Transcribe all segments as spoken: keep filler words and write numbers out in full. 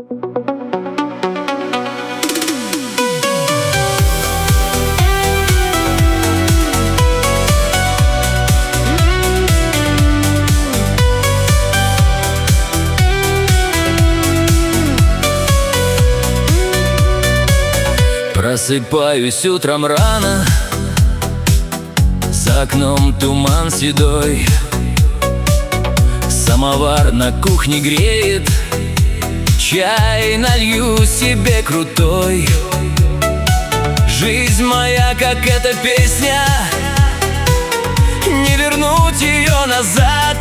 Просыпаюсь утром рано, за окном туман седой. Самовар на кухне греет, чай налью себе крутой. Жизнь моя, как эта песня, не вернуть ее назад.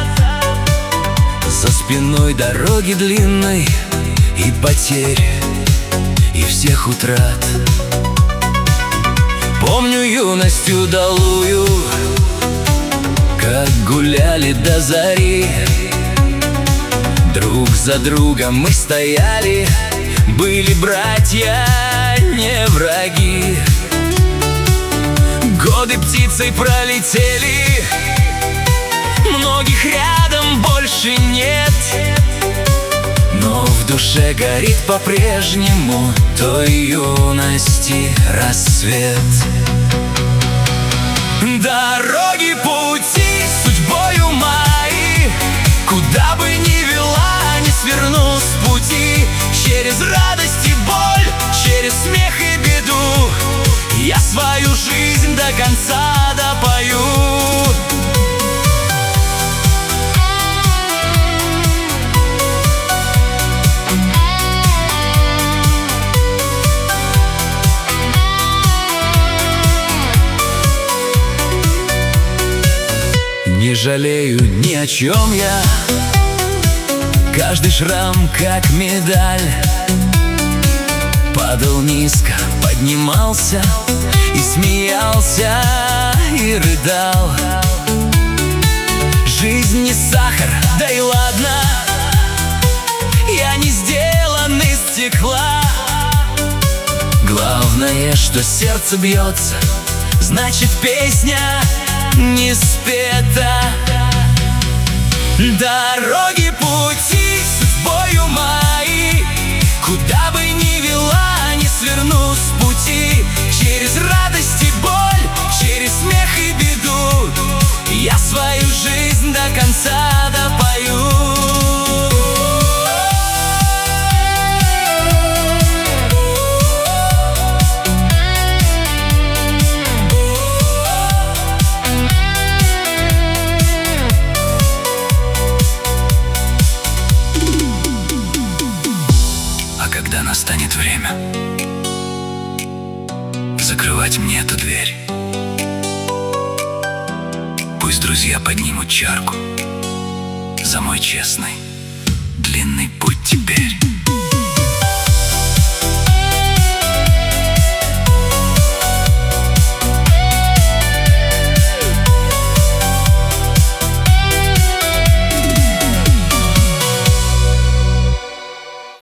За спиной дороги длинной и потерь, и всех утрат. Помню юность удалую, как гуляли до зари. Друг за другом мы стояли, были братья, не враги. Годы птицей пролетели, многих рядом больше нет, но в душе горит по-прежнему той юности рассвет. Дороги, пути судьбою мои, куда бы ни вела, не сверну с пути. Через радость и боль, через смех и беду я свою жизнь до конца допою. Не жалею ни о чем я, каждый шрам как медаль. Падал низко, поднимался, и смеялся, и рыдал. Жизнь не сахар, да и ладно, я не сделан из стекла. Главное, что сердце бьется, значит песня не спета. Дороги, пути судьбою мои, куда бы ни вела, не сверну с пути. Через радость и боль, через смех и беду я свою жизнь до конца допою. Когда настанет время закрывать мне эту дверь, пусть друзья поднимут чарку за мой честный длинный путь теперь.